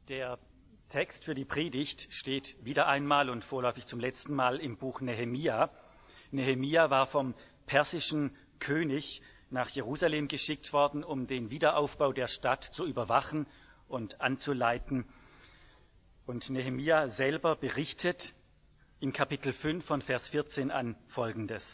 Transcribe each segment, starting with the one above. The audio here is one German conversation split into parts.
Der Text für die Predigt steht wieder einmal und vorläufig zum letzten Mal im Buch Nehemia. Nehemia war vom persischen König nach Jerusalem geschickt worden, um den Wiederaufbau der Stadt zu überwachen und anzuleiten. Und Nehemia selber berichtet in Kapitel 5 von Vers 14 an Folgendes.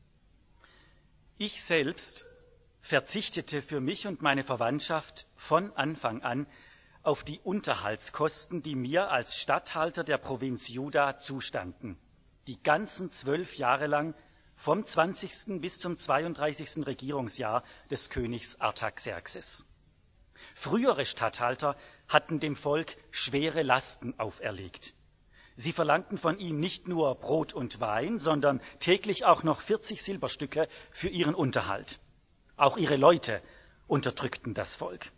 Ich selbst verzichtete für mich und meine Verwandtschaft von Anfang an auf die Unterhaltskosten, die mir als Statthalter der Provinz Juda zustanden, die ganzen 12 Jahre lang vom 20. bis zum 32. Regierungsjahr des Königs Artaxerxes. Frühere Statthalter hatten dem Volk schwere Lasten auferlegt. Sie verlangten von ihm nicht nur Brot und Wein, sondern täglich auch noch 40 Silberstücke für ihren Unterhalt. Auch ihre Leute unterdrückten das Volk.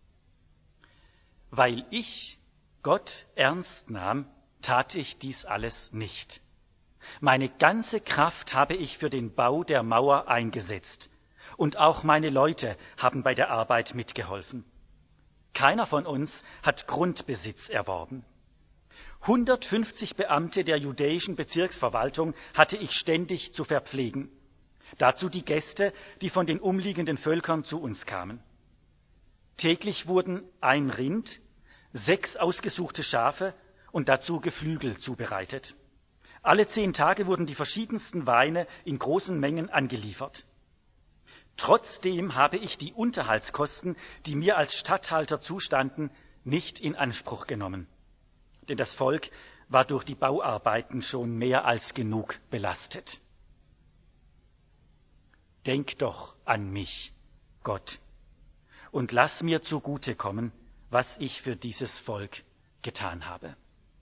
Weil ich Gott ernst nahm, tat ich dies alles nicht. Meine ganze Kraft habe ich für den Bau der Mauer eingesetzt. Und auch meine Leute haben bei der Arbeit mitgeholfen. Keiner von uns hat Grundbesitz erworben. 150 Beamte der judäischen Bezirksverwaltung hatte ich ständig zu verpflegen. Dazu die Gäste, die von den umliegenden Völkern zu uns kamen. Täglich wurden ein Rind, 6 ausgesuchte Schafe und dazu Geflügel zubereitet. Alle 10 Tage wurden die verschiedensten Weine in großen Mengen angeliefert. Trotzdem habe ich die Unterhaltskosten, die mir als Statthalter zustanden, nicht in Anspruch genommen. Denn das Volk war durch die Bauarbeiten schon mehr als genug belastet. Denk doch an mich, Gott, und lass mir zugutekommen, was ich für dieses Volk getan habe.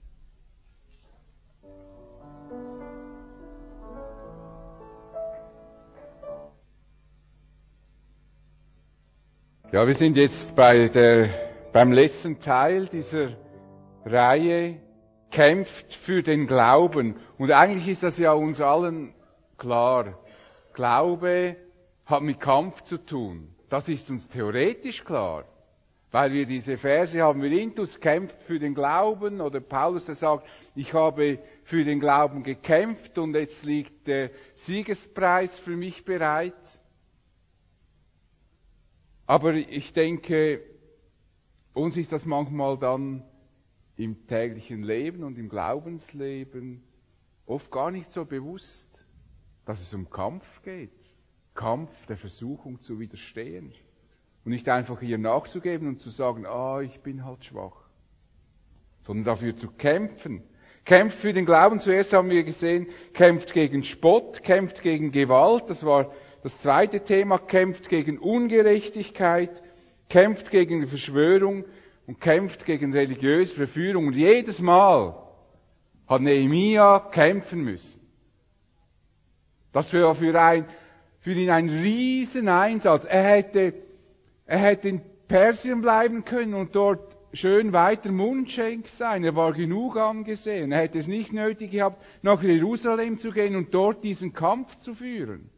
Ja, wir sind jetzt beim letzten Teil dieser Reihe Kämpft für den Glauben. Und eigentlich ist das ja uns allen klar. Glaube hat mit Kampf zu tun. Das ist uns theoretisch klar. Weil wir diese Verse haben, Intus kämpft für den Glauben, oder Paulus, der sagt, ich habe für den Glauben gekämpft und jetzt liegt der Siegespreis für mich bereit. Aber ich denke, uns ist das manchmal dann im täglichen Leben und im Glaubensleben oft gar nicht so bewusst, dass es um Kampf geht. Kampf der Versuchung zu widerstehen. Und nicht einfach hier nachzugeben und zu sagen, ich bin halt schwach. Sondern dafür zu kämpfen. Kämpft für den Glauben. Zuerst haben wir gesehen, kämpft gegen Spott, kämpft gegen Gewalt. Das war das zweite Thema. Kämpft gegen Ungerechtigkeit, kämpft gegen Verschwörung und kämpft gegen religiöse Verführung. Und jedes Mal hat Nehemia kämpfen müssen. Das war für ihn ein Rieseneinsatz. Er hätte in Persien bleiben können und dort schön weiter Mundschenk sein. Er war genug angesehen. Er hätte es nicht nötig gehabt, nach Jerusalem zu gehen und dort diesen Kampf zu führen.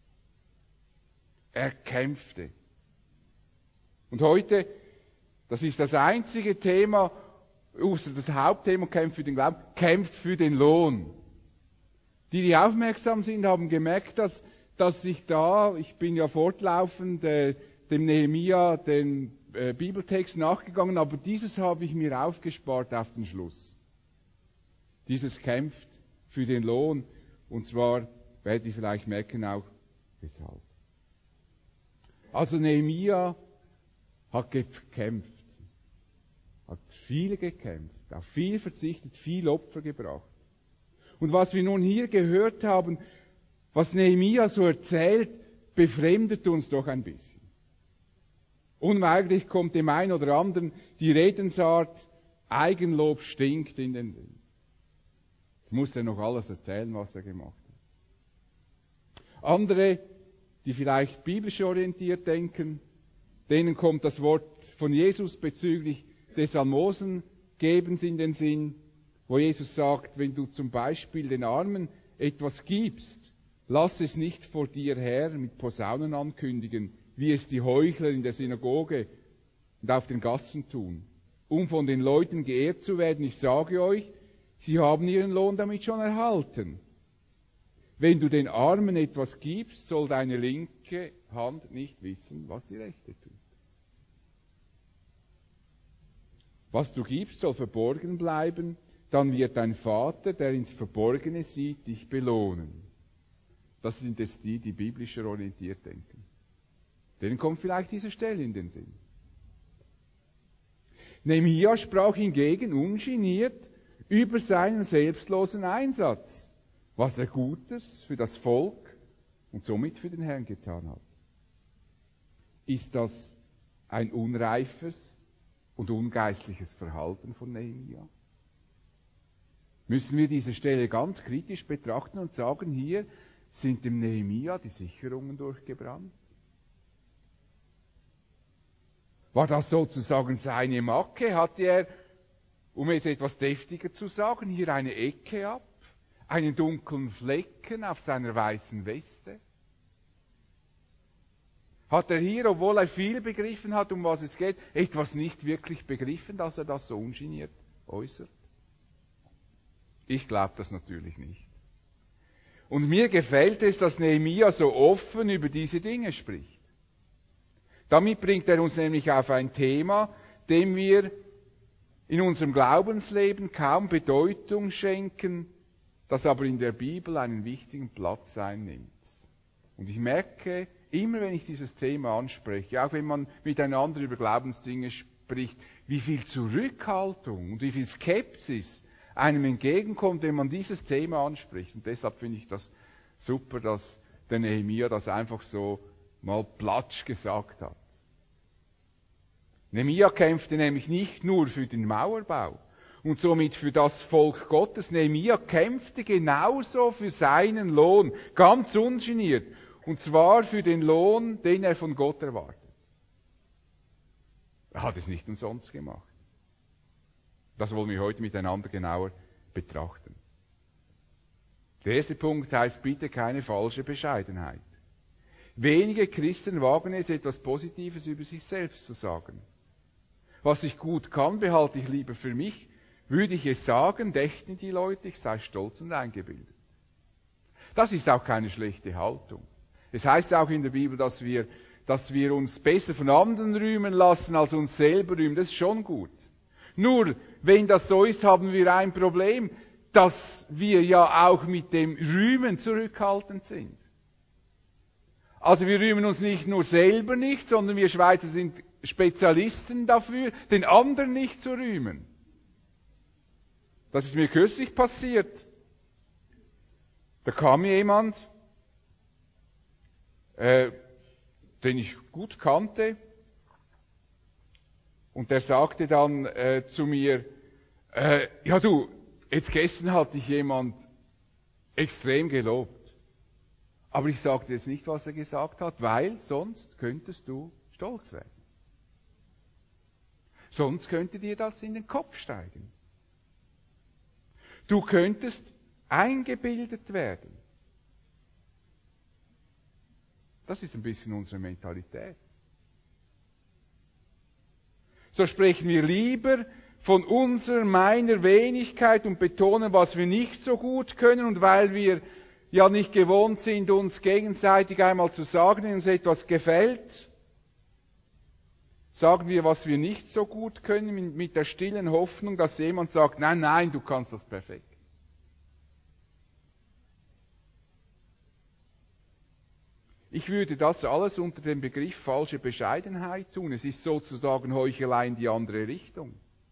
Er kämpfte. Und heute, das ist das einzige Thema, das Hauptthema, kämpft für den Glauben, kämpft für den Lohn. Die aufmerksam sind, haben gemerkt, dass ich bin ja fortlaufend dem Nehemia den Bibeltext nachgegangen, aber dieses habe ich mir aufgespart auf den Schluss. Dieses kämpft für den Lohn, und zwar, werdet ihr vielleicht merken auch, weshalb. Also Nehemia hat gekämpft, hat viel gekämpft, auf viel verzichtet, viel Opfer gebracht. Und was wir nun hier gehört haben, was Nehemia so erzählt, befremdet uns doch ein bisschen. Unweigerlich kommt dem einen oder anderen die Redensart, Eigenlob stinkt in den Sinn. Jetzt muss er noch alles erzählen, was er gemacht hat. Andere, die vielleicht biblisch orientiert denken, denen kommt das Wort von Jesus bezüglich des Almosengebens in den Sinn, wo Jesus sagt, wenn du zum Beispiel den Armen etwas gibst, lass es nicht vor dir her mit Posaunen ankündigen, wie es die Heuchler in der Synagoge und auf den Gassen tun. um von den Leuten geehrt zu werden. Ich sage euch, sie haben ihren Lohn damit schon erhalten. Wenn du den Armen etwas gibst, soll deine linke Hand nicht wissen, was die rechte tut. Was du gibst, soll verborgen bleiben, dann wird dein Vater, der ins Verborgene sieht, dich belohnen. Das sind jetzt die biblischer orientiert denken. Denen kommt vielleicht diese Stelle in den Sinn. Nehemia sprach hingegen ungeniert über seinen selbstlosen Einsatz, was er Gutes für das Volk und somit für den Herrn getan hat. Ist das ein unreifes und ungeistliches Verhalten von Nehemia? Müssen wir diese Stelle ganz kritisch betrachten und sagen, hier sind dem Nehemia die Sicherungen durchgebrannt? War das sozusagen seine Macke? Hatte er, um es etwas deftiger zu sagen, hier eine Ecke ab, einen dunklen Flecken auf seiner weißen Weste? Hat er hier, obwohl er viel begriffen hat, um was es geht, etwas nicht wirklich begriffen, dass er das so ungeniert äußert? Ich glaube das natürlich nicht. Und mir gefällt es, dass Nehemia so offen über diese Dinge spricht. Damit bringt er uns nämlich auf ein Thema, dem wir in unserem Glaubensleben kaum Bedeutung schenken, das aber in der Bibel einen wichtigen Platz einnimmt. Und ich merke, immer wenn ich dieses Thema anspreche, auch wenn man miteinander über Glaubensdinge spricht, wie viel Zurückhaltung und wie viel Skepsis einem entgegenkommt, wenn man dieses Thema anspricht. Und deshalb finde ich das super, dass der Nehemia das einfach so mal platsch gesagt hat. Nehemia kämpfte nämlich nicht nur für den Mauerbau und somit für das Volk Gottes. Nehemia kämpfte genauso für seinen Lohn, ganz ungeniert. Und zwar für den Lohn, den er von Gott erwartet. Er hat es nicht umsonst gemacht. Das wollen wir heute miteinander genauer betrachten. Der erste Punkt heißt, bitte keine falsche Bescheidenheit. Wenige Christen wagen es, etwas Positives über sich selbst zu sagen. Was ich gut kann, behalte ich lieber für mich. Würde ich es sagen, dächten die Leute, ich sei stolz und eingebildet. Das ist auch keine schlechte Haltung. Es heißt auch in der Bibel, dass wir uns besser von anderen rühmen lassen, als uns selber rühmen. Das ist schon gut. Nur, wenn das so ist, haben wir ein Problem, dass wir ja auch mit dem Rühmen zurückhaltend sind. Also wir rühmen uns nicht nur selber nicht, sondern wir Schweizer sind Spezialisten dafür, den anderen nicht zu rühmen. Das ist mir kürzlich passiert. Da kam jemand, den ich gut kannte, und der sagte dann zu mir, ja du, jetzt gestern hat dich jemand extrem gelobt. Aber ich sagte jetzt nicht, was er gesagt hat, weil sonst könntest du stolz werden. Sonst könnte dir das in den Kopf steigen. Du könntest eingebildet werden. Das ist ein bisschen unsere Mentalität. So sprechen wir lieber von meiner Wenigkeit und betonen, was wir nicht so gut können. Und weil wir ja nicht gewohnt sind, uns gegenseitig einmal zu sagen, wenn uns etwas gefällt, sagen wir, was wir nicht so gut können, mit der stillen Hoffnung, dass jemand sagt, nein, nein, du kannst das perfekt. Ich würde das alles unter dem Begriff falsche Bescheidenheit tun. Es ist sozusagen Heuchelei in die andere Richtung.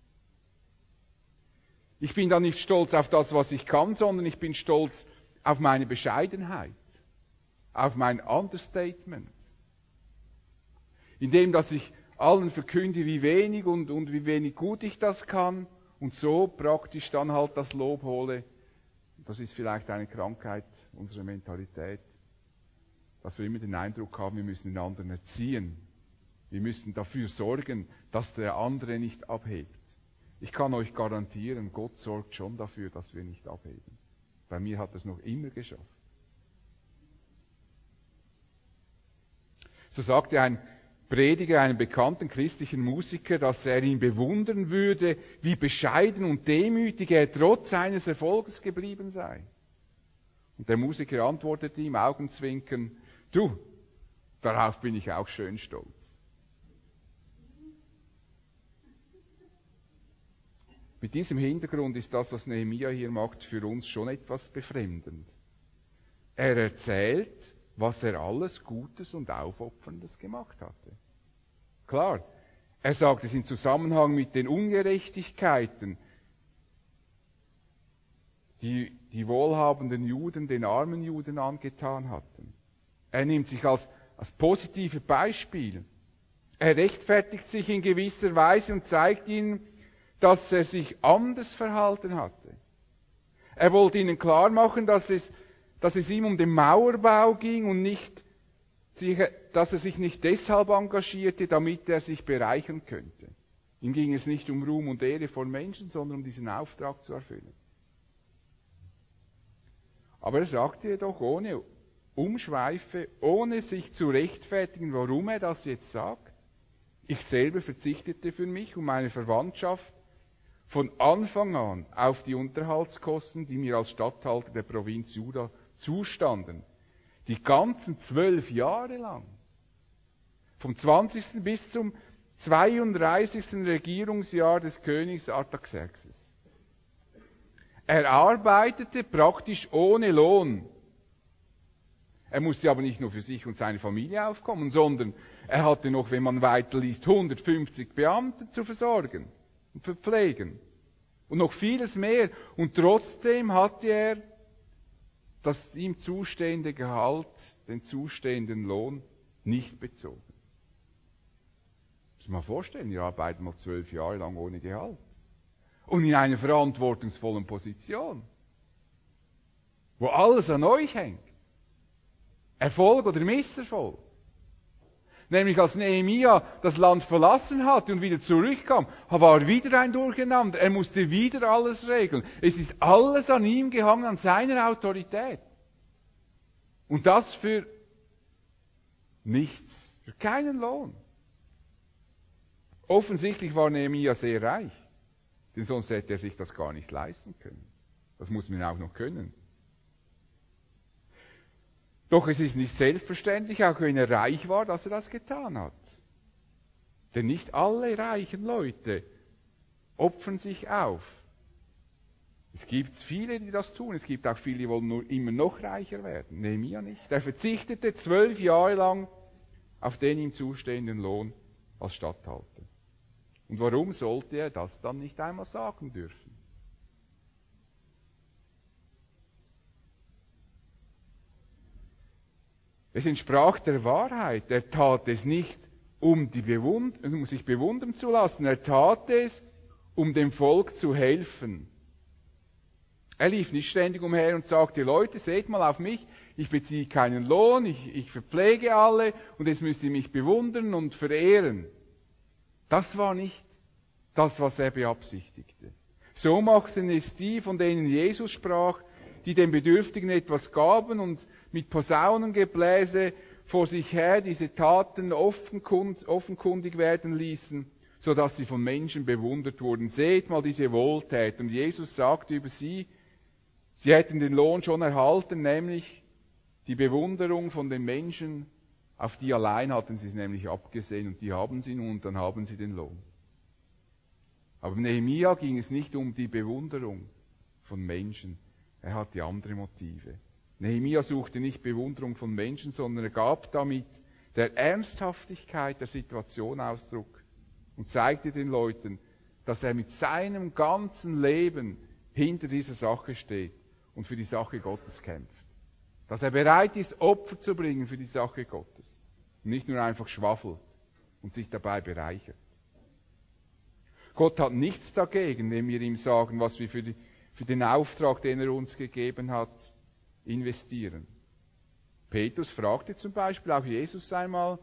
Ich bin da nicht stolz auf das, was ich kann, sondern ich bin stolz auf meine Bescheidenheit, auf mein Understatement. Indem, dass ich allen verkünde, wie wenig und wie wenig gut ich das kann und so praktisch dann halt das Lob hole. Das ist vielleicht eine Krankheit unserer Mentalität, dass wir immer den Eindruck haben, wir müssen den anderen erziehen. Wir müssen dafür sorgen, dass der andere nicht abhebt. Ich kann euch garantieren, Gott sorgt schon dafür, dass wir nicht abheben. Bei mir hat es noch immer geschafft. So sagte ein Prediger, einem bekannten christlichen Musiker, dass er ihn bewundern würde, wie bescheiden und demütig er trotz seines Erfolges geblieben sei. Und der Musiker antwortete ihm Augenzwinkern, du, darauf bin ich auch schön stolz. Mit diesem Hintergrund ist das, was Nehemia hier macht, für uns schon etwas befremdend. Er erzählt, was er alles Gutes und Aufopferndes gemacht hatte. Klar, er sagt es in Zusammenhang mit den Ungerechtigkeiten, die die wohlhabenden Juden den armen Juden angetan hatten. Er nimmt sich als positive Beispiel. Er rechtfertigt sich in gewisser Weise und zeigt ihnen, dass er sich anders verhalten hatte. Er wollte ihnen klar machen, dass es ihm um den Mauerbau ging und dass er sich nicht deshalb engagierte, damit er sich bereichern könnte. Ihm ging es nicht um Ruhm und Ehre von Menschen, sondern um diesen Auftrag zu erfüllen. Aber er sagte jedoch ohne Umschweife, ohne sich zu rechtfertigen, warum er das jetzt sagt. Ich selber verzichtete für mich und meine Verwandtschaft von Anfang an auf die Unterhaltskosten, die mir als Statthalter der Provinz Juda zustanden. Die ganzen 12 Jahre lang. Vom 20. bis zum 32. Regierungsjahr des Königs Artaxerxes. Er arbeitete praktisch ohne Lohn. Er musste aber nicht nur für sich und seine Familie aufkommen, sondern er hatte noch, wenn man weiterliest, 150 Beamte zu versorgen und verpflegen. Und noch vieles mehr. Und trotzdem hatte er das ihm zustehende Gehalt, den zustehenden Lohn, nicht bezogen. Muss man mal vorstellen, ihr arbeitet mal 12 Jahre lang ohne Gehalt. Und in einer verantwortungsvollen Position. Wo alles an euch hängt. Erfolg oder Misserfolg. Nämlich als Nehemia das Land verlassen hatte und wieder zurückkam, war wieder ein Durcheinander. Er musste wieder alles regeln. Es ist alles an ihm gehangen, an seiner Autorität. Und das für nichts, für keinen Lohn. Offensichtlich war Nehemia sehr reich, denn sonst hätte er sich das gar nicht leisten können. Das muss man auch noch können. Doch es ist nicht selbstverständlich, auch wenn er reich war, dass er das getan hat. Denn nicht alle reichen Leute opfern sich auf. Es gibt viele, die das tun. Es gibt auch viele, die wollen nur immer noch reicher werden. Nehemia nicht. Er verzichtete 12 Jahre lang auf den ihm zustehenden Lohn als Statthalter. Und warum sollte er das dann nicht einmal sagen dürfen? Es entsprach der Wahrheit. Er tat es nicht, um sich bewundern zu lassen. Er tat es, um dem Volk zu helfen. Er lief nicht ständig umher und sagte, Leute, seht mal auf mich, ich beziehe keinen Lohn, ich verpflege alle und jetzt müsst ihr mich bewundern und verehren. Das war nicht das, was er beabsichtigte. So machten es die, von denen Jesus sprach, die den Bedürftigen etwas gaben und mit Posaunengebläse vor sich her diese Taten offenkundig werden ließen, so dass sie von Menschen bewundert wurden. Seht mal diese Wohltäter. Und Jesus sagte über sie, sie hätten den Lohn schon erhalten, nämlich die Bewunderung von den Menschen, auf die allein hatten sie es nämlich abgesehen und die haben sie nun und dann haben sie den Lohn. Aber Nehemia ging es nicht um die Bewunderung von Menschen, er hatte andere Motive. Nehemia suchte nicht Bewunderung von Menschen, sondern er gab damit der Ernsthaftigkeit der Situation Ausdruck und zeigte den Leuten, dass er mit seinem ganzen Leben hinter dieser Sache steht und für die Sache Gottes kämpft. Dass er bereit ist, Opfer zu bringen für die Sache Gottes. Und nicht nur einfach schwaffelt und sich dabei bereichert. Gott hat nichts dagegen, wenn wir ihm sagen, was wir für den Auftrag, den er uns gegeben hat, investieren. Petrus fragte zum Beispiel auch Jesus einmal,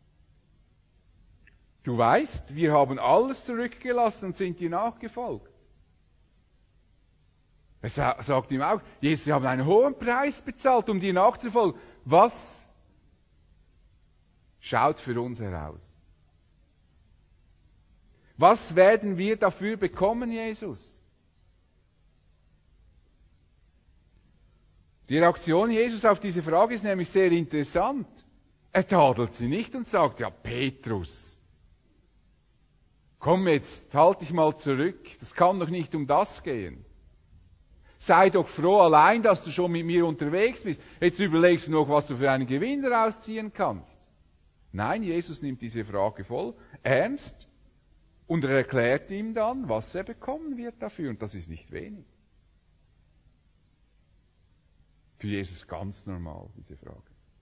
du weißt, wir haben alles zurückgelassen und sind dir nachgefolgt. Er sagt ihm auch, Jesus, wir haben einen hohen Preis bezahlt, um dir nachzufolgen. Was schaut für uns heraus? Was werden wir dafür bekommen, Jesus? Die Reaktion Jesus auf diese Frage ist nämlich sehr interessant. Er tadelt sie nicht und sagt, ja Petrus, komm jetzt, halt dich mal zurück, das kann doch nicht um das gehen. Sei doch froh allein, dass du schon mit mir unterwegs bist. Jetzt überlegst du noch, was du für einen Gewinn daraus ziehen kannst. Nein, Jesus nimmt diese Frage voll ernst und er erklärt ihm dann, was er bekommen wird dafür. Und das ist nicht wenig. Für Jesus ganz normal, diese Frage.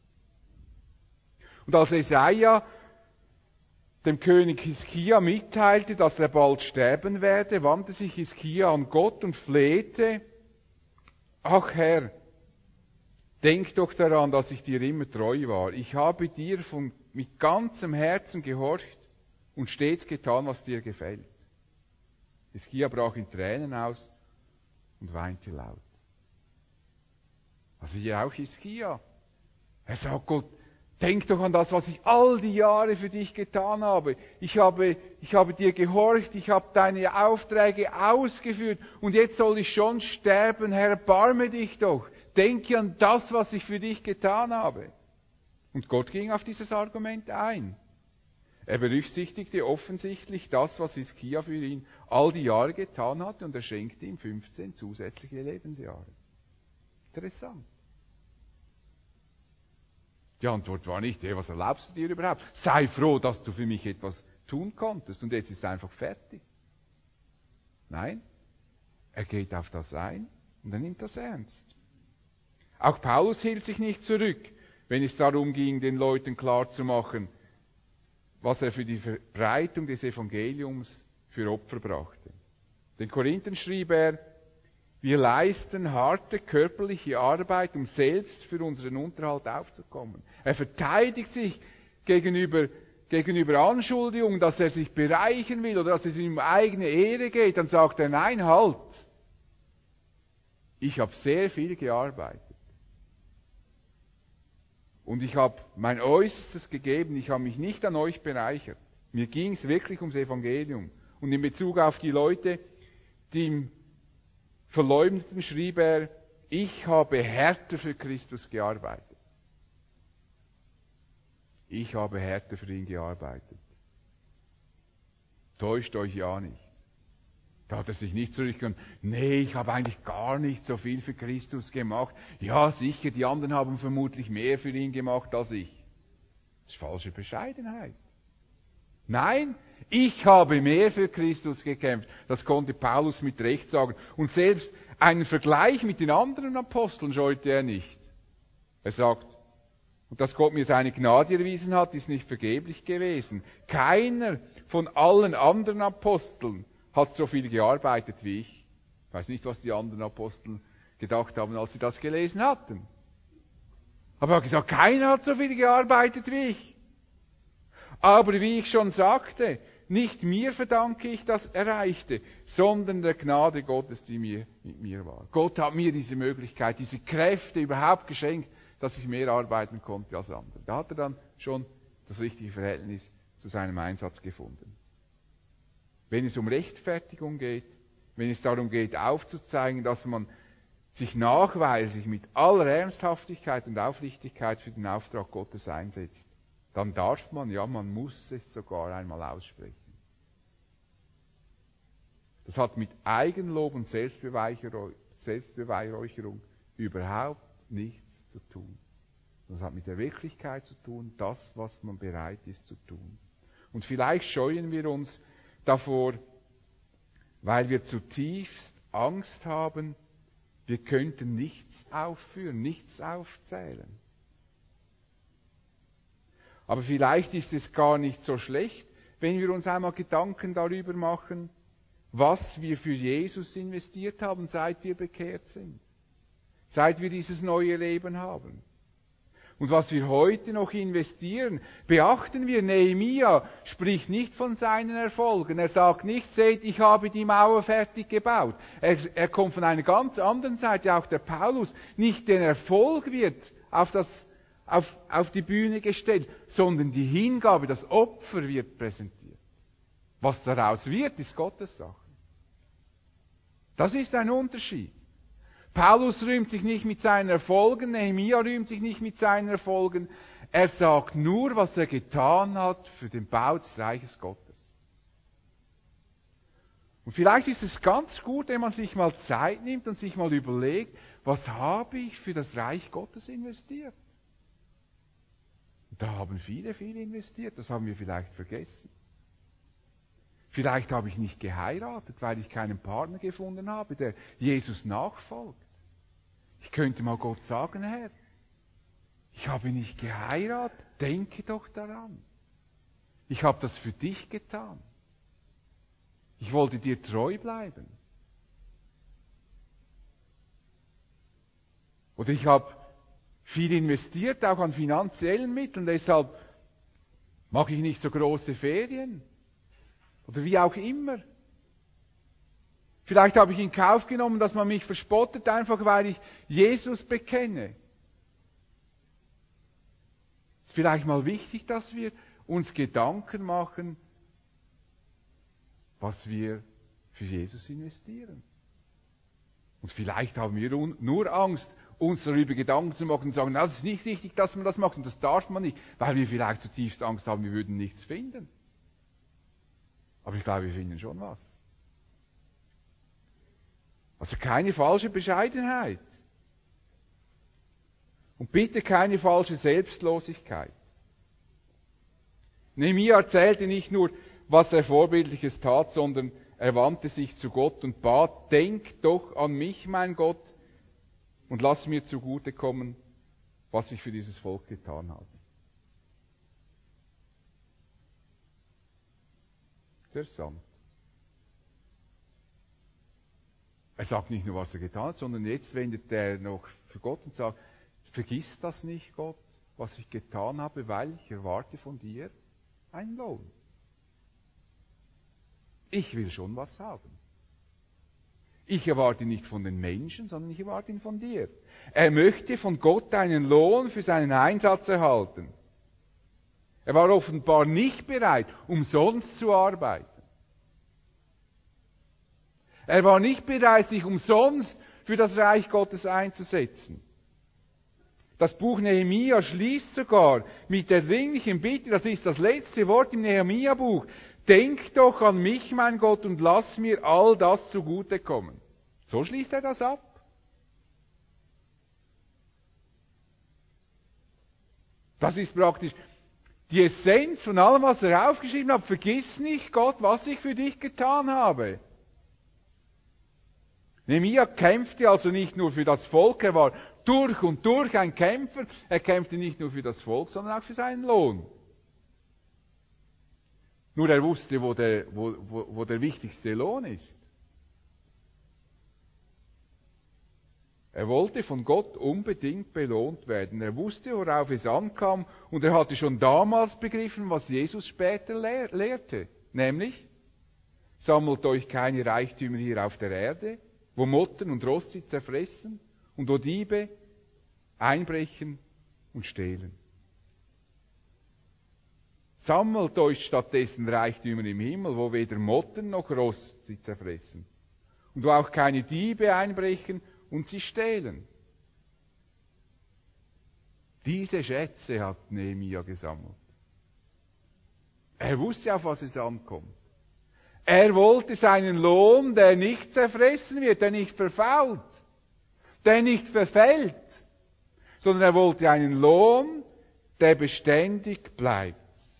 Und als Jesaja dem König Hiskia mitteilte, dass er bald sterben werde, wandte sich Hiskia an Gott und flehte, ach Herr, denk doch daran, dass ich dir immer treu war. Ich habe dir mit ganzem Herzen gehorcht und stets getan, was dir gefällt. Hiskia brach in Tränen aus und weinte laut. Also hier auch Hiskia. Er sagt Gott, denk doch an das, was ich all die Jahre für dich getan habe. Ich habe dir gehorcht, ich habe deine Aufträge ausgeführt und jetzt soll ich schon sterben. Herr, erbarme dich doch. Denke an das, was ich für dich getan habe. Und Gott ging auf dieses Argument ein. Er berücksichtigte offensichtlich das, was Hiskia für ihn all die Jahre getan hatte und er schenkte ihm 15 zusätzliche Lebensjahre. Interessant. Die Antwort war nicht, was erlaubst du dir überhaupt? Sei froh, dass du für mich etwas tun konntest und jetzt ist es einfach fertig. Nein, er geht auf das ein und er nimmt das ernst. Auch Paulus hielt sich nicht zurück, wenn es darum ging, den Leuten klarzumachen, was er für die Verbreitung des Evangeliums für Opfer brachte. Den Korinthern schrieb er, wir leisten harte körperliche Arbeit, um selbst für unseren Unterhalt aufzukommen. Er verteidigt sich gegenüber Anschuldigungen, dass er sich bereichern will oder dass es ihm um eigene Ehre geht. Dann sagt er, nein, halt. Ich habe sehr viel gearbeitet. Und ich habe mein Äußerstes gegeben. Ich habe mich nicht an euch bereichert. Mir ging es wirklich ums Evangelium. Und in Bezug auf die Leute, die ihm verleumdeten, schrieb er, ich habe härter für Christus gearbeitet. Ich habe härter für ihn gearbeitet. Täuscht euch ja nicht. Da hat er sich nicht zurückgekommen, nee, ich habe eigentlich gar nicht so viel für Christus gemacht. Ja, sicher, die anderen haben vermutlich mehr für ihn gemacht als ich. Das ist falsche Bescheidenheit. Nein, ich habe mehr für Christus gekämpft. Das konnte Paulus mit Recht sagen. Und selbst einen Vergleich mit den anderen Aposteln scheute er nicht. Er sagt, und dass Gott mir seine Gnade erwiesen hat, ist nicht vergeblich gewesen. Keiner von allen anderen Aposteln hat so viel gearbeitet wie ich. Ich weiß nicht, was die anderen Apostel gedacht haben, als sie das gelesen hatten. Aber er hat gesagt, keiner hat so viel gearbeitet wie ich. Aber wie ich schon sagte, nicht mir verdanke ich das Erreichte, sondern der Gnade Gottes, die mit mir war. Gott hat mir diese Möglichkeit, diese Kräfte überhaupt geschenkt, dass ich mehr arbeiten konnte als andere. Da hat er dann schon das richtige Verhältnis zu seinem Einsatz gefunden. Wenn es um Rechtfertigung geht, wenn es darum geht, aufzuzeigen, dass man sich nachweislich mit aller Ernsthaftigkeit und Aufrichtigkeit für den Auftrag Gottes einsetzt, dann darf man, ja, man muss es sogar einmal aussprechen. Das hat mit Eigenlob und Selbstbeweihräucherung überhaupt nichts zu tun. Das hat mit der Wirklichkeit zu tun, das, was man bereit ist zu tun. Und vielleicht scheuen wir uns davor, weil wir zutiefst Angst haben, wir könnten nichts aufführen, nichts aufzählen. Aber vielleicht ist es gar nicht so schlecht, wenn wir uns einmal Gedanken darüber machen, was wir für Jesus investiert haben, seit wir bekehrt sind, seit wir dieses neue Leben haben. Und was wir heute noch investieren, beachten wir, Nehemia spricht nicht von seinen Erfolgen. Er sagt nicht, seht, ich habe die Mauer fertig gebaut. Er kommt von einer ganz anderen Seite, auch der Paulus. Nicht der Erfolg wird auf die Bühne gestellt, sondern die Hingabe, das Opfer wird präsentiert. Was daraus wird, ist Gottes Sache. Das ist ein Unterschied. Paulus rühmt sich nicht mit seinen Erfolgen, Nehemia rühmt sich nicht mit seinen Erfolgen. Er sagt nur, was er getan hat für den Bau des Reiches Gottes. Und vielleicht ist es ganz gut, wenn man sich mal Zeit nimmt und sich mal überlegt, was habe ich für das Reich Gottes investiert? Da haben viele investiert, das haben wir vielleicht vergessen. Vielleicht habe ich nicht geheiratet, weil ich keinen Partner gefunden habe, der Jesus nachfolgt. Ich könnte mal Gott sagen, Herr, ich habe nicht geheiratet, denke doch daran. Ich habe das für dich getan. Ich wollte dir treu bleiben. Oder ich habe viel investiert, auch an finanziellen Mitteln, deshalb mache ich nicht so große Ferien. Oder wie auch immer. Vielleicht habe ich in Kauf genommen, dass man mich verspottet, einfach weil ich Jesus bekenne. Es ist vielleicht mal wichtig, dass wir uns Gedanken machen, was wir für Jesus investieren. Und vielleicht haben wir nur Angst, uns darüber Gedanken zu machen und sagen, na, das ist nicht richtig, dass man das macht und das darf man nicht, weil wir vielleicht zutiefst Angst haben, wir würden nichts finden. Aber ich glaube, wir finden schon was. Also keine falsche Bescheidenheit. Und bitte keine falsche Selbstlosigkeit. Nehemia erzählte nicht nur, was er Vorbildliches tat, sondern er wandte sich zu Gott und bat, denk doch an mich, mein Gott, und lass mir zugutekommen, was ich für dieses Volk getan habe. Interessant. Er sagt nicht nur, was er getan hat, sondern jetzt wendet er noch für Gott und sagt, vergiss das nicht, Gott, was ich getan habe, weil ich erwarte von dir einen Lohn. Ich will schon was haben. Ich erwarte nicht von den Menschen, sondern ich erwarte ihn von dir. Er möchte von Gott einen Lohn für seinen Einsatz erhalten. Er war offenbar nicht bereit, umsonst zu arbeiten. Er war nicht bereit, sich umsonst für das Reich Gottes einzusetzen. Das Buch Nehemia schließt sogar mit der dringlichen Bitte, das ist das letzte Wort im Nehemia-Buch, denk doch an mich, mein Gott, und lass mir all das zugutekommen. So schließt er das ab. Das ist praktisch die Essenz von allem, was er aufgeschrieben hat. Vergiss nicht, Gott, was ich für dich getan habe. Nehemia kämpfte also nicht nur für das Volk, er war durch und durch ein Kämpfer. Er kämpfte nicht nur für das Volk, sondern auch für seinen Lohn. Nur er wusste, wo der wichtigste Lohn ist. Er wollte von Gott unbedingt belohnt werden. Er wusste, worauf es ankam, und er hatte schon damals begriffen, was Jesus später lehrte. Nämlich, sammelt euch keine Reichtümer hier auf der Erde, wo Motten und Rost sie zerfressen und wo Diebe einbrechen und stehlen. Sammelt euch stattdessen Reichtümer im Himmel, wo weder Motten noch Rost sie zerfressen und wo auch keine Diebe einbrechen und sie stehlen. Diese Schätze hat Nehemia gesammelt. Er wusste, auf was es ankommt. Er wollte seinen Lohn, der nicht zerfressen wird, der nicht verfault, der nicht verfällt, sondern er wollte einen Lohn, der beständig bleibt.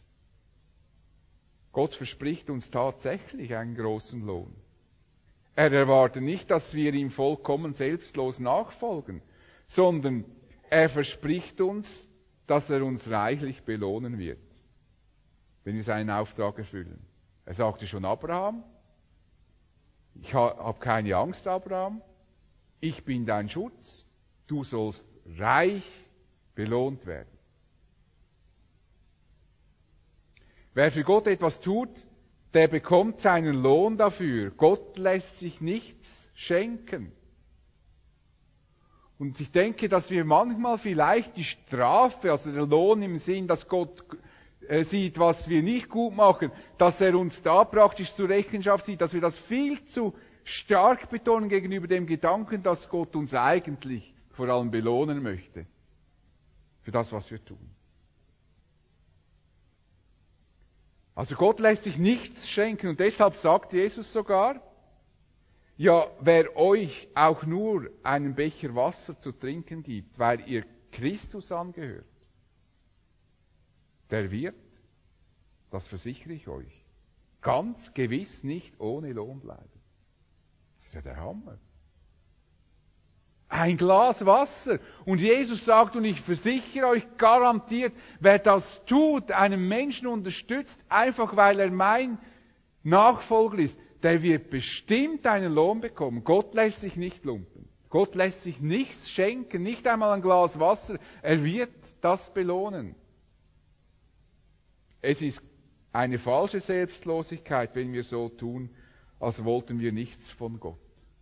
Gott verspricht uns tatsächlich einen großen Lohn. Er erwartet nicht, dass wir ihm vollkommen selbstlos nachfolgen, sondern er verspricht uns, dass er uns reichlich belohnen wird, wenn wir seinen Auftrag erfüllen. Er sagte schon Abraham, ich habe keine Angst, Abraham, ich bin dein Schutz, du sollst reich belohnt werden. Wer für Gott etwas tut, der bekommt seinen Lohn dafür. Gott lässt sich nichts schenken. Und ich denke, dass wir manchmal vielleicht die Strafe, also der Lohn im Sinn, dass Gott sieht, was wir nicht gut machen, dass er uns da praktisch zur Rechenschaft zieht, dass wir das viel zu stark betonen gegenüber dem Gedanken, dass Gott uns eigentlich vor allem belohnen möchte für das, was wir tun. Also Gott lässt sich nichts schenken und deshalb sagt Jesus sogar, ja, wer euch auch nur einen Becher Wasser zu trinken gibt, weil ihr Christus angehört, der wird, das versichere ich euch, ganz gewiss nicht ohne Lohn bleiben. Das ist ja der Hammer. Ein Glas Wasser. Und Jesus sagt, und ich versichere euch garantiert, wer das tut, einen Menschen unterstützt, einfach weil er mein Nachfolger ist, der wird bestimmt einen Lohn bekommen. Gott lässt sich nicht lumpen. Gott lässt sich nichts schenken, nicht einmal ein Glas Wasser. Er wird das belohnen. Es ist eine falsche Selbstlosigkeit, wenn wir so tun, als wollten wir nichts von Gott.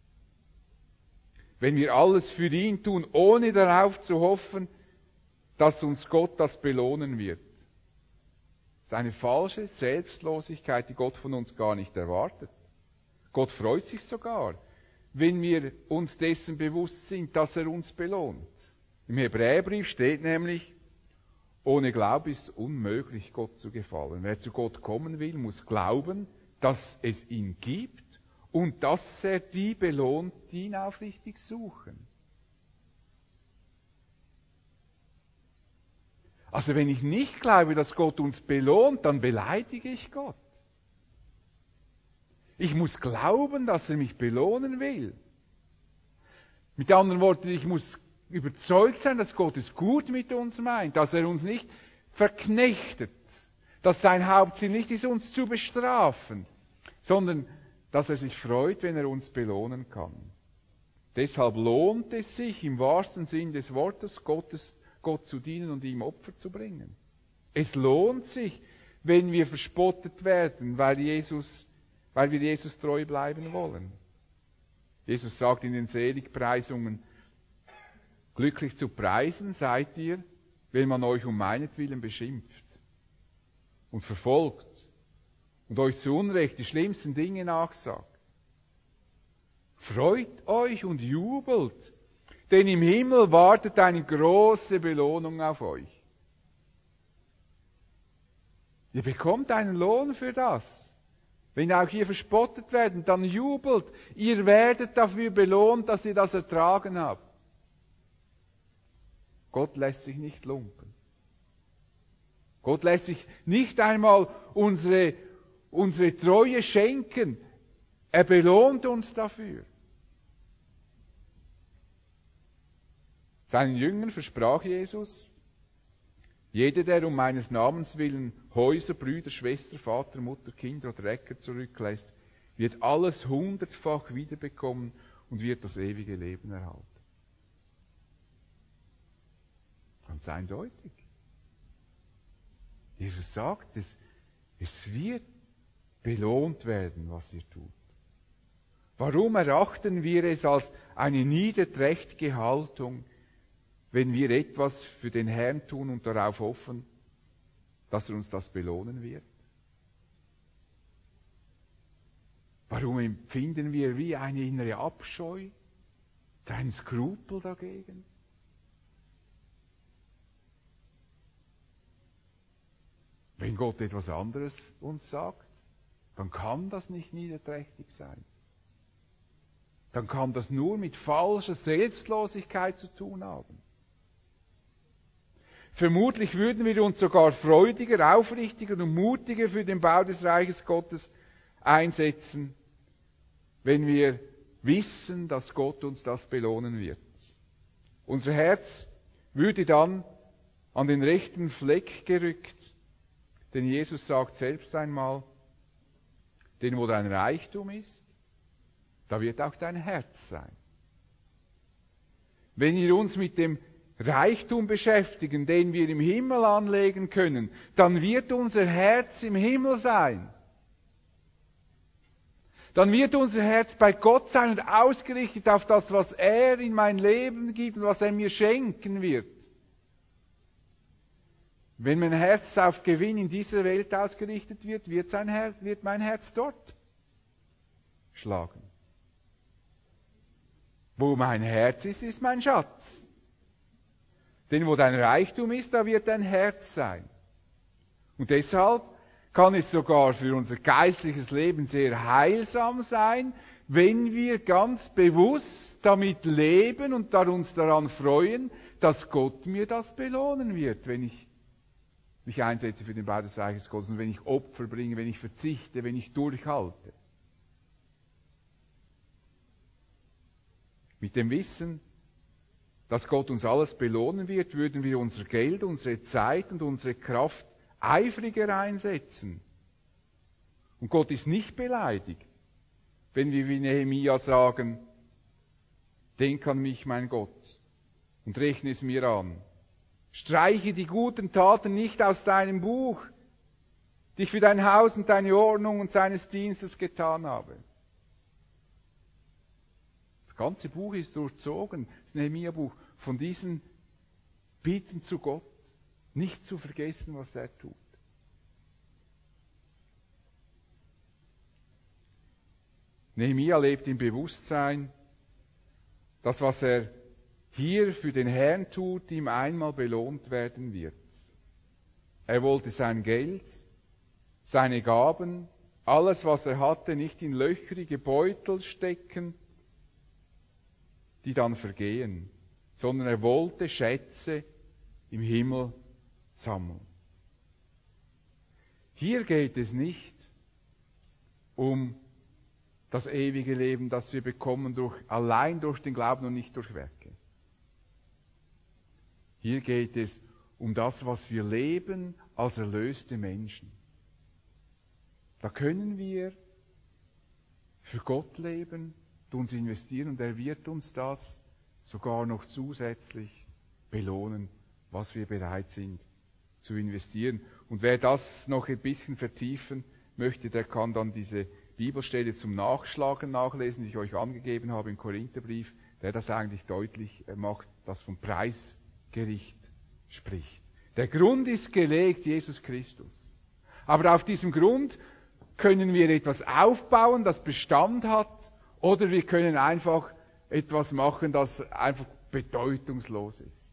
Wenn wir alles für ihn tun, ohne darauf zu hoffen, dass uns Gott das belohnen wird. Das ist eine falsche Selbstlosigkeit, die Gott von uns gar nicht erwartet. Gott freut sich sogar, wenn wir uns dessen bewusst sind, dass er uns belohnt. Im Hebräerbrief steht nämlich, ohne Glaube ist es unmöglich, Gott zu gefallen. Wer zu Gott kommen will, muss glauben, dass es ihn gibt und dass er die belohnt, die ihn aufrichtig suchen. Also wenn ich nicht glaube, dass Gott uns belohnt, dann beleidige ich Gott. Ich muss glauben, dass er mich belohnen will. Mit anderen Worten, ich muss überzeugt sein, dass Gott es gut mit uns meint, dass er uns nicht verknechtet, dass sein Hauptziel nicht ist, uns zu bestrafen, sondern dass er sich freut, wenn er uns belohnen kann. Deshalb lohnt es sich im wahrsten Sinn des Wortes, Gott zu dienen und ihm Opfer zu bringen. Es lohnt sich, wenn wir verspottet werden, weil wir Jesus treu bleiben wollen. Jesus sagt in den Seligpreisungen, glücklich zu preisen seid ihr, wenn man euch um meinetwillen beschimpft und verfolgt und euch zu Unrecht die schlimmsten Dinge nachsagt. Freut euch und jubelt, denn im Himmel wartet eine große Belohnung auf euch. Ihr bekommt einen Lohn für das. Wenn auch ihr verspottet werdet, dann jubelt. Ihr werdet dafür belohnt, dass ihr das ertragen habt. Gott lässt sich nicht lumpen. Gott lässt sich nicht einmal unsere Treue schenken. Er belohnt uns dafür. Seinen Jüngern versprach Jesus, jeder, der um meines Namens willen Häuser, Brüder, Schwester, Vater, Mutter, Kinder oder Äcker zurücklässt, wird alles 100-fach wiederbekommen und wird das ewige Leben erhalten. Ganz eindeutig. Jesus sagt, es wird belohnt werden, was ihr tut. Warum erachten wir es als eine niederträchtige Haltung, wenn wir etwas für den Herrn tun und darauf hoffen, dass er uns das belohnen wird? Warum empfinden wir wie eine innere Abscheu, einen Skrupel dagegen? Wenn Gott etwas anderes uns sagt, dann kann das nicht niederträchtig sein. Dann kann das nur mit falscher Selbstlosigkeit zu tun haben. Vermutlich würden wir uns sogar freudiger, aufrichtiger und mutiger für den Bau des Reiches Gottes einsetzen, wenn wir wissen, dass Gott uns das belohnen wird. Unser Herz würde dann an den rechten Fleck gerückt, denn Jesus sagt selbst einmal, denn wo dein Reichtum ist, da wird auch dein Herz sein. Wenn wir uns mit dem Reichtum beschäftigen, den wir im Himmel anlegen können, dann wird unser Herz im Himmel sein. Dann wird unser Herz bei Gott sein und ausgerichtet auf das, was er in mein Leben gibt und was er mir schenken wird. Wenn mein Herz auf Gewinn in dieser Welt ausgerichtet wird, wird mein Herz dort schlagen. Wo mein Herz ist, ist mein Schatz. Denn wo dein Reichtum ist, da wird dein Herz sein. Und deshalb kann es sogar für unser geistliches Leben sehr heilsam sein, wenn wir ganz bewusst damit leben und uns daran freuen, dass Gott mir das belohnen wird, wenn ich mich einsetze für den Bau des Reiches Gottes und wenn ich Opfer bringe, wenn ich verzichte, wenn ich durchhalte. Mit dem Wissen, dass Gott uns alles belohnen wird, würden wir unser Geld, unsere Zeit und unsere Kraft eifriger einsetzen. Und Gott ist nicht beleidigt, wenn wir wie Nehemia sagen, denk an mich, mein Gott, und rechne es mir an. Streiche die guten Taten nicht aus deinem Buch, die ich für dein Haus und deine Ordnung und seines Dienstes getan habe. Das ganze Buch ist durchzogen, das Nehemia-Buch, von diesen Bitten zu Gott, nicht zu vergessen, was er tut. Nehemia lebt im Bewusstsein, dass was er hier für den Herrn tut, ihm einmal belohnt werden wird. Er wollte sein Geld, seine Gaben, alles, was er hatte, nicht in löcherige Beutel stecken, die dann vergehen, sondern er wollte Schätze im Himmel sammeln. Hier geht es nicht um das ewige Leben, das wir bekommen allein durch den Glauben und nicht durch Werke. Hier geht es um das, was wir leben als erlöste Menschen. Da können wir für Gott leben, uns investieren und er wird uns das sogar noch zusätzlich belohnen, was wir bereit sind zu investieren. Und wer das noch ein bisschen vertiefen möchte, der kann dann diese Bibelstelle zum Nachschlagen nachlesen, die ich euch angegeben habe im Korintherbrief, der das eigentlich deutlich macht, das vom Preisgericht spricht. Der Grund ist gelegt, Jesus Christus. Aber auf diesem Grund können wir etwas aufbauen, das Bestand hat, oder wir können einfach etwas machen, das einfach bedeutungslos ist.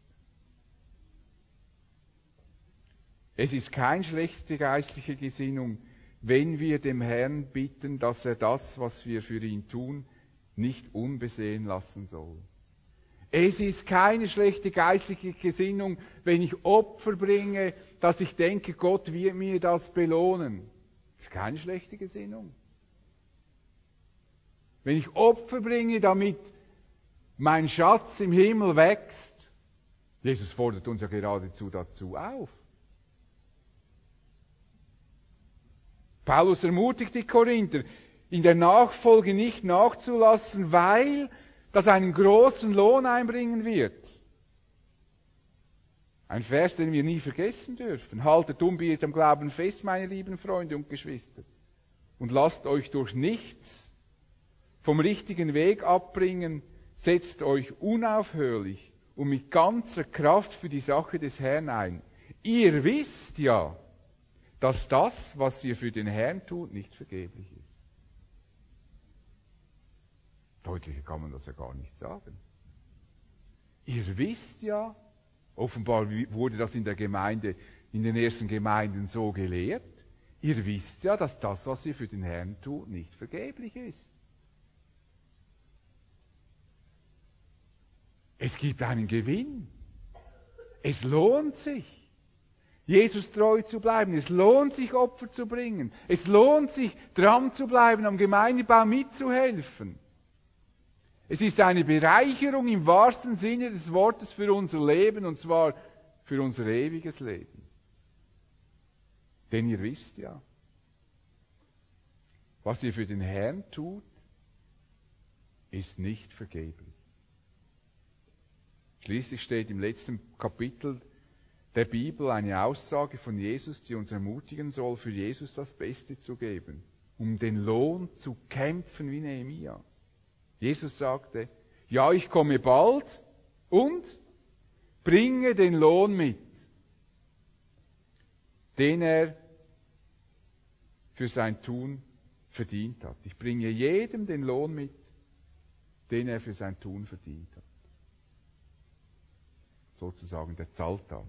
Es ist keine schlechte geistliche Gesinnung, wenn wir dem Herrn bitten, dass er das, was wir für ihn tun, nicht unbesehen lassen soll. Es ist keine schlechte geistliche Gesinnung, wenn ich Opfer bringe, dass ich denke, Gott wird mir das belohnen. Das ist keine schlechte Gesinnung. Wenn ich Opfer bringe, damit mein Schatz im Himmel wächst, Jesus fordert uns ja geradezu dazu auf. Paulus ermutigt die Korinther, in der Nachfolge nicht nachzulassen, weil das einen großen Lohn einbringen wird. Ein Vers, den wir nie vergessen dürfen. Haltet unbeirrt am Glauben fest, meine lieben Freunde und Geschwister. Und lasst euch durch nichts vom richtigen Weg abbringen, setzt euch unaufhörlich und mit ganzer Kraft für die Sache des Herrn ein. Ihr wisst ja, dass das, was ihr für den Herrn tut, nicht vergeblich ist. Deutlicher kann man das ja gar nicht sagen. Ihr wisst ja, offenbar wurde das in der Gemeinde, in den ersten Gemeinden so gelehrt, ihr wisst ja, dass das, was ihr für den Herrn tut, nicht vergeblich ist. Es gibt einen Gewinn. Es lohnt sich, Jesus treu zu bleiben. Es lohnt sich, Opfer zu bringen. Es lohnt sich, dran zu bleiben, am Gemeindebau mitzuhelfen. Es ist eine Bereicherung im wahrsten Sinne des Wortes für unser Leben, und zwar für unser ewiges Leben. Denn ihr wisst ja, was ihr für den Herrn tut, ist nicht vergeblich. Schließlich steht im letzten Kapitel der Bibel eine Aussage von Jesus, die uns ermutigen soll, für Jesus das Beste zu geben, um den Lohn zu kämpfen wie Nehemia. Jesus sagte, ja, ich komme bald und bringe den Lohn mit. den er für sein Tun verdient hat. Ich bringe jedem den Lohn mit, den er für sein Tun verdient hat. Sozusagen der Zahltag.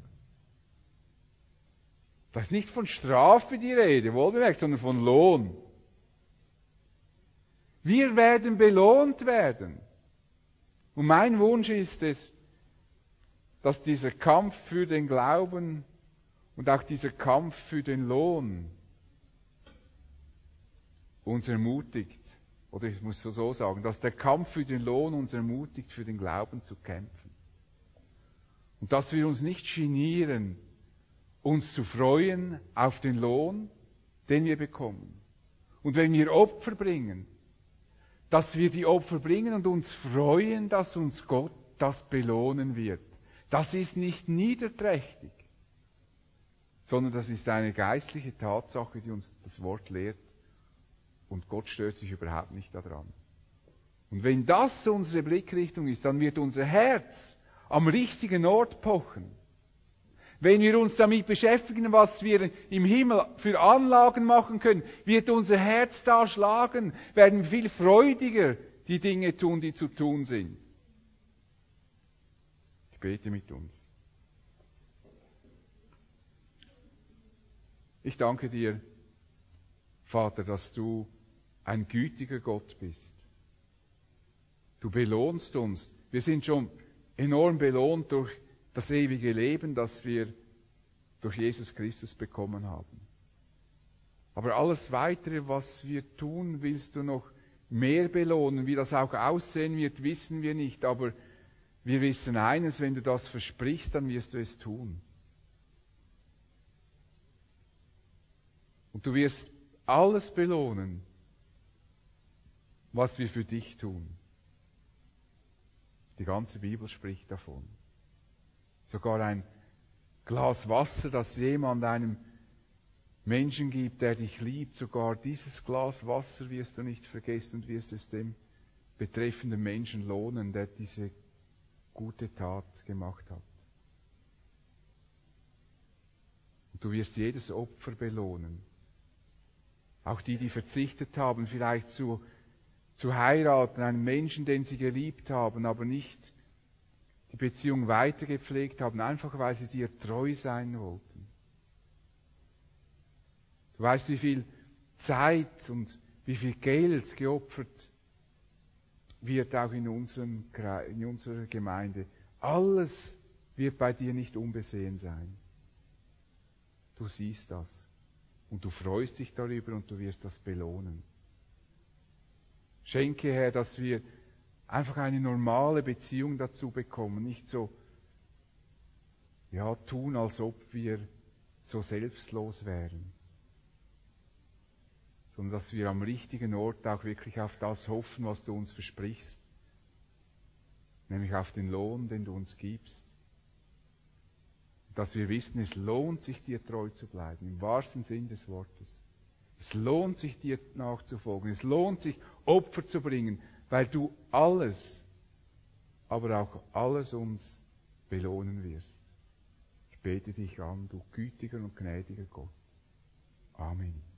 Da ist nicht von Strafe die Rede, wohlbemerkt, sondern von Lohn. Wir werden belohnt werden. Und mein Wunsch ist es, dass dieser Kampf für den Glauben und auch dieser Kampf für den Lohn uns ermutigt, oder ich muss so sagen, dass der Kampf für den Lohn uns ermutigt, für den Glauben zu kämpfen. Und dass wir uns nicht genieren, uns zu freuen auf den Lohn, den wir bekommen. Und wenn wir Opfer bringen, dass wir die Opfer bringen und uns freuen, dass uns Gott das belohnen wird. Das ist nicht niederträchtig, sondern das ist eine geistliche Tatsache, die uns das Wort lehrt. Und Gott stört sich überhaupt nicht daran. Und wenn das unsere Blickrichtung ist, dann wird unser Herz am richtigen Ort pochen. Wenn wir uns damit beschäftigen, was wir im Himmel für Anlagen machen können, wird unser Herz da schlagen, werden viel freudiger die Dinge tun, die zu tun sind. Ich bete mit uns. Ich danke dir, Vater, dass du ein gütiger Gott bist. Du belohnst uns. Wir sind schon enorm belohnt durch das ewige Leben, das wir durch Jesus Christus bekommen haben. Aber alles Weitere, was wir tun, willst du noch mehr belohnen. Wie das auch aussehen wird, wissen wir nicht. Aber wir wissen eines, wenn du das versprichst, dann wirst du es tun. Und du wirst alles belohnen, was wir für dich tun. Die ganze Bibel spricht davon. Sogar ein Glas Wasser, das jemand einem Menschen gibt, der dich liebt, sogar dieses Glas Wasser wirst du nicht vergessen und wirst es dem betreffenden Menschen lohnen, der diese gute Tat gemacht hat. Und du wirst jedes Opfer belohnen. Auch die, die verzichtet haben, vielleicht zu heiraten, einen Menschen, den sie geliebt haben, aber nicht die Beziehung weitergepflegt haben, einfach weil sie dir treu sein wollten. Du weißt, wie viel Zeit und wie viel Geld geopfert wird auch in unserer Gemeinde. Alles wird bei dir nicht unbesehen sein. Du siehst das und du freust dich darüber und du wirst das belohnen. Schenke, Herr, dass wir einfach eine normale Beziehung dazu bekommen, nicht so tun, als ob wir so selbstlos wären, sondern dass wir am richtigen Ort auch wirklich auf das hoffen, was du uns versprichst, nämlich auf den Lohn, den du uns gibst. Dass wir wissen, es lohnt sich, dir treu zu bleiben, im wahrsten Sinn des Wortes. Es lohnt sich, dir nachzufolgen. Es lohnt sich, Opfer zu bringen, weil du alles, aber auch alles uns belohnen wirst. Ich bete dich an, du gütiger und gnädiger Gott. Amen.